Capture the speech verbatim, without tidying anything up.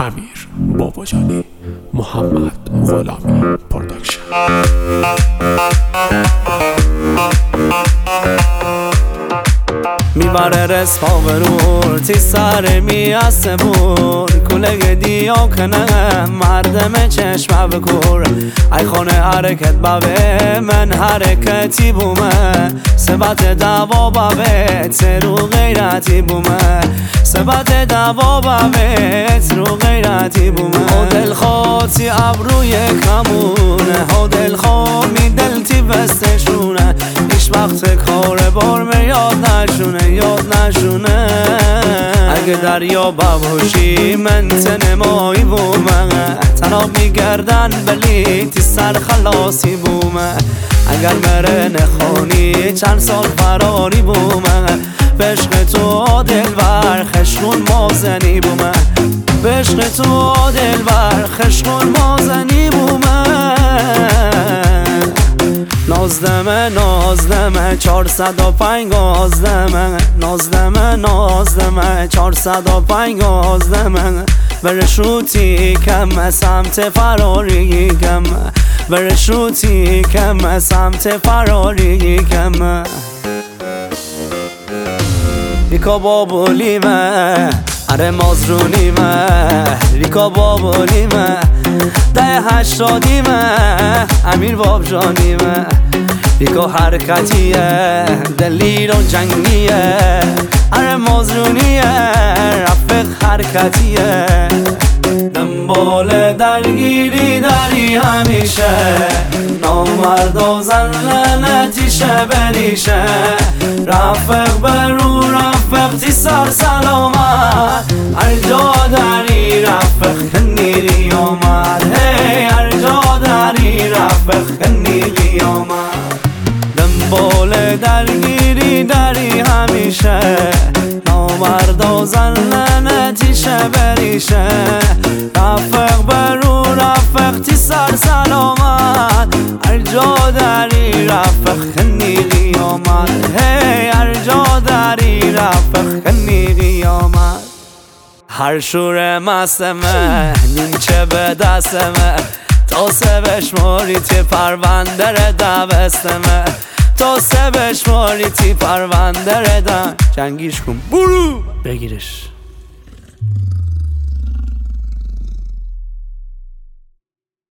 امیر باباجانی، محمد غلامی پروداکشن. میبره رسپا برور تی سر میاسه بور کلگ دیا کنه مردم چشمه بکور ای خانه حرکت بابه من حرکتی بومه سبت دوا بابه رو غیرتی بومه سبت دوا بابه رو غیرتی بومه ها دل خواتی ابروی کمونه ها دل خوامی دلتی بستشونه ایش وقت کار بار میاد نشونه یاد نشونه اگه دریا بباشی من تنمایی بومه تناب میگردن بلی تی سر خلاصی بومه اگر مره نخونی چند سال فراری بومه بشق تو دل بر خشکون مازنی بومه بشق تو دل بر خشکون مازنی بومه نازدمه نازدمه چهارصد و پنج گازدمه نازدمه نازدمه چهارصد و پنج گازدمه برشوتی کم سمت فراری کم برشوتی کم سمت فراری کم ریکا بابولیمه اره مازرونیمه ریکا بابولیمه ده هشتادیمه امیر بابجانیمه ریکا حرکتیه دلیر و جنگیه اره مازرونیه رفق حرکتیه دنبال درگیری داری همیشه نامرد و زن لعنتیشه بریشه رفق برو رفق تی سر سلامت هر جا داری رفق خنیری آمد هی هر جا داری رفق خنیری آمد دنبال درگیری داری همیشه نامرد و زن لعنتیشه بریشه رفق برو رفق تی سر سلامت هر جا داری رفق خنیری آمد هی هر جا داری رفق خنیری آمد هر شور مستمه نیمچه به دستمه تا سه بشماری تی پروندر دوستمه تا سه بشماری تی پروندر دم جنگیش کن برو بگیرش.